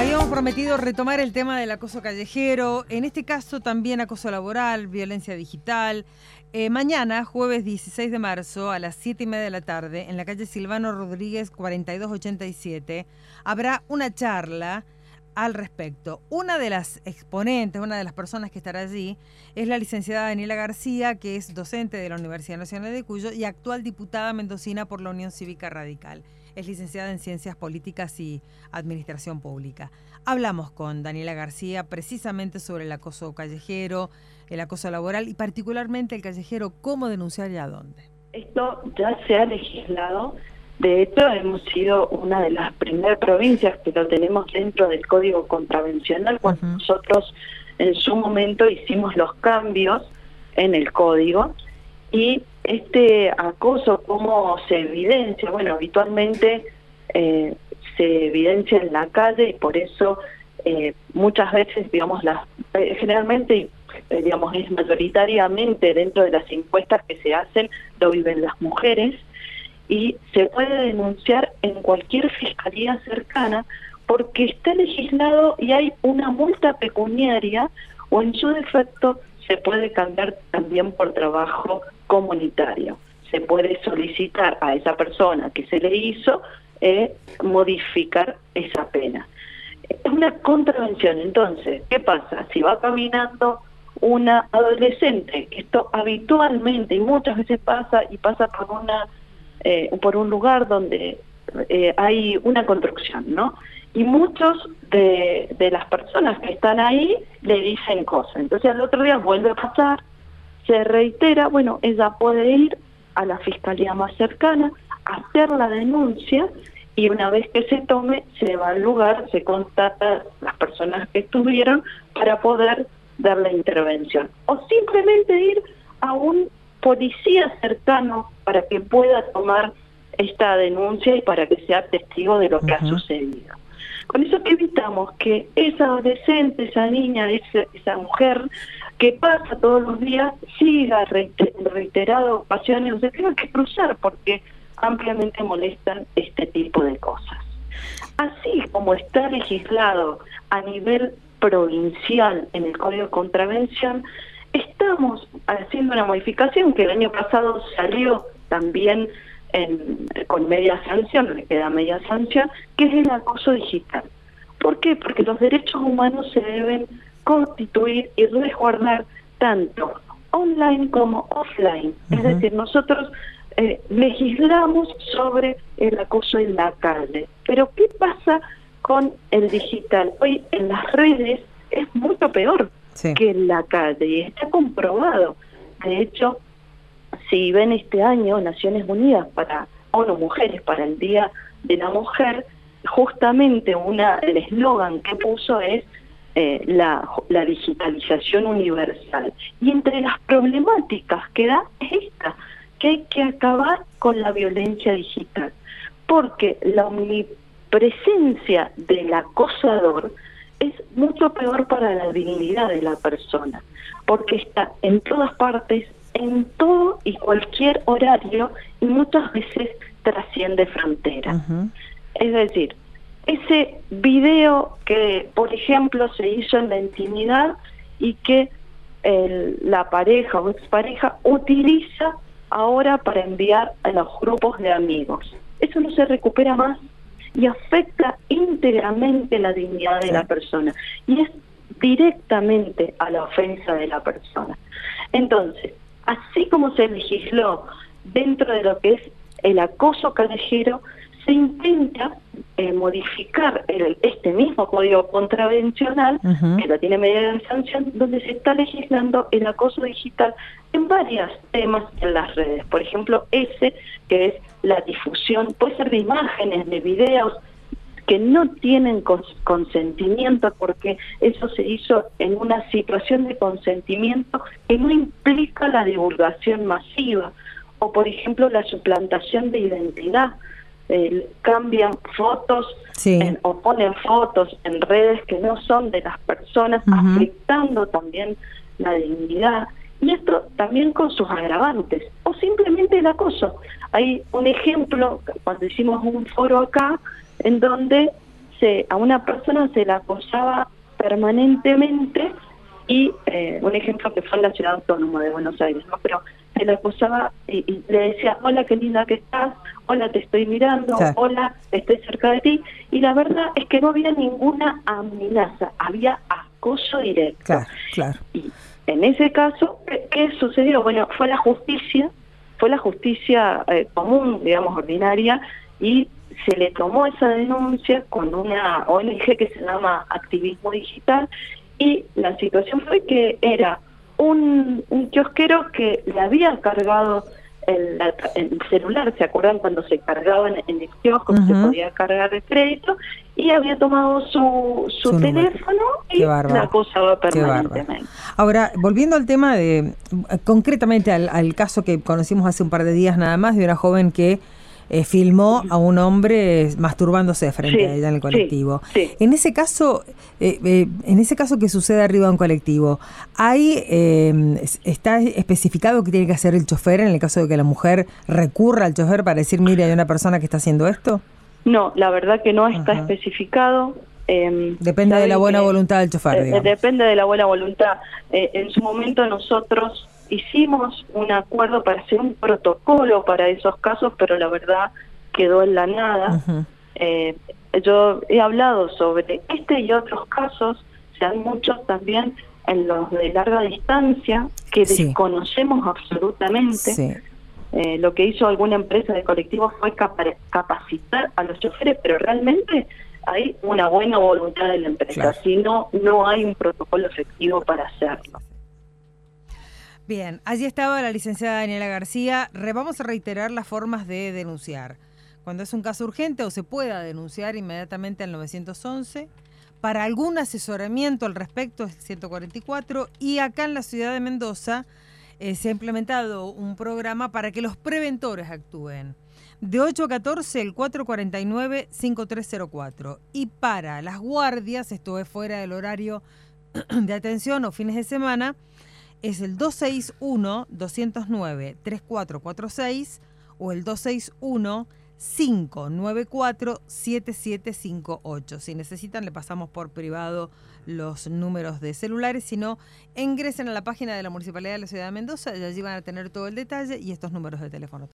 Habíamos prometido retomar el tema del acoso callejero, en este caso también acoso laboral, violencia digital. Mañana, jueves 16 de marzo, a las 7:30 de la tarde, en la calle Silvano Rodríguez 4287, habrá una charla al respecto. Una de las exponentes, una de las personas que estará allí, es la licenciada Daniela García, que es docente de la Universidad Nacional de Cuyo y actual diputada mendocina por la Unión Cívica Radical. Es licenciada en Ciencias Políticas y Administración Pública. Hablamos con Daniela García precisamente sobre el acoso callejero, el acoso laboral y particularmente el callejero, cómo denunciar y a dónde. Esto ya se ha legislado. De hecho, hemos sido una de las primeras provincias que lo tenemos dentro del Código Contravencional cuando nosotros en su momento hicimos los cambios en el Código. Y este acoso, ¿cómo se evidencia? Bueno, habitualmente se evidencia en la calle y por eso muchas veces, digamos, generalmente, digamos, es mayoritariamente dentro de las encuestas que se hacen, lo viven las mujeres. Y se puede denunciar en cualquier fiscalía cercana porque está legislado y hay una multa pecuniaria o en su defecto se puede cambiar también por trabajo comunitario. Se puede solicitar a esa persona que se le hizo modificar esa pena. Es una contravención. Entonces, ¿qué pasa? Si va caminando una adolescente, esto habitualmente y muchas veces pasa y pasa por un lugar donde hay una construcción, ¿no? Y muchos de las personas que están ahí le dicen cosas. Entonces al otro día vuelve a pasar, se reitera, bueno, ella puede ir a la fiscalía más cercana, hacer la denuncia y una vez que se tome, se va al lugar, se contacta las personas que estuvieron para poder dar la intervención. O simplemente ir a un policía cercano para que pueda tomar esta denuncia y para que sea testigo de lo que ha sucedido. Con eso que evitamos que esa adolescente, esa niña, esa mujer que pasa todos los días siga en reiteradas ocasiones o se tenga que cruzar porque ampliamente molestan este tipo de cosas. Así como está legislado a nivel provincial en el Código de Contravención, estamos haciendo una modificación que el año pasado salió también con media sanción, le queda media sanción, que es el acoso digital. ¿Por qué? Porque los derechos humanos se deben constituir y resguardar tanto online como offline. Es decir, nosotros legislamos sobre el acoso en la calle. Pero ¿qué pasa con el digital? Hoy en las redes es mucho peor que en la calle y está comprobado. De hecho, si ven este año Naciones Unidas para ONU Mujeres para el Día de la Mujer, justamente el eslogan que puso es la digitalización universal. Y entre las problemáticas que da es esta, que hay que acabar con la violencia digital, porque la omnipresencia del acosador es mucho peor para la dignidad de la persona, porque está en todas partes, en todo y cualquier horario y muchas veces trasciende fronteras. Es decir, ese video que, por ejemplo, se hizo en la intimidad y que la pareja o expareja utiliza ahora para enviar a los grupos de amigos. Eso no se recupera más y afecta íntegramente la dignidad de la persona y es directamente a la ofensa de la persona. Entonces, así como se legisló dentro de lo que es el acoso callejero, se intenta modificar este mismo Código Contravencional, que lo tiene medida de sanción, donde se está legislando el acoso digital en varios temas en las redes. Por ejemplo, ese que es la difusión, puede ser de imágenes, de videos que no tienen consentimiento, porque eso se hizo en una situación de consentimiento que no implica la divulgación masiva, o por ejemplo la suplantación de identidad. Cambian fotos o ponen fotos en redes que no son de las personas, afectando también la dignidad, y esto también con sus agravantes, o simplemente el acoso. Hay un ejemplo, cuando hicimos un foro acá, en donde a una persona se la acosaba permanentemente y un ejemplo que fue en la ciudad autónoma de Buenos Aires, ¿no? Pero se la acosaba y le decía, hola, qué linda que estás, hola, te estoy mirando, Claro. hola, estoy cerca de ti, y la verdad es que no había ninguna amenaza, había acoso directo. Claro, claro. Y en ese caso, ¿qué sucedió? Bueno, fue la justicia común, digamos, ordinaria, y se le tomó esa denuncia con una ONG que se llama Activismo Digital, y la situación fue que era un kiosquero que le había cargado el celular, ¿se acuerdan cuando se cargaban en el kiosco, se podía cargar el crédito? Y había tomado su teléfono y la acosaba permanentemente. Ahora, volviendo al tema de, concretamente al caso que conocimos hace un par de días nada más, de una joven que filmó a un hombre masturbándose frente a ella en el colectivo. Sí. En ese caso que sucede arriba de un colectivo, ¿está especificado qué tiene que hacer el chofer en el caso de que la mujer recurra al chofer para decir, mire, hay una persona que está haciendo esto? No, la verdad que no está especificado. Depende de la buena voluntad del chofer, digamos. Depende de la buena voluntad. En su momento nosotros hicimos un acuerdo para hacer un protocolo para esos casos, pero la verdad quedó en la nada. Yo he hablado sobre este y otros casos, se dan muchos también en los de larga distancia, que desconocemos absolutamente. Lo que hizo alguna empresa de colectivos fue capacitar a los choferes, pero realmente hay una buena voluntad de la empresa, si no hay un protocolo efectivo para hacerlo. Bien, allí estaba la licenciada Daniela García. Vamos a reiterar las formas de denunciar. Cuando es un caso urgente o se pueda denunciar inmediatamente al 911. Para algún asesoramiento al respecto es el 144. Y acá en la ciudad de Mendoza se ha implementado un programa para que los preventores actúen. De 8 a 14, el 449-5304. Y para las guardias, esto es fuera del horario de atención o fines de semana, es el 261-209-3446 o el 261-594-7758. Si necesitan, le pasamos por privado los números de celulares. Si no, ingresen a la página de la Municipalidad de la Ciudad de Mendoza y allí van a tener todo el detalle y estos números de teléfono.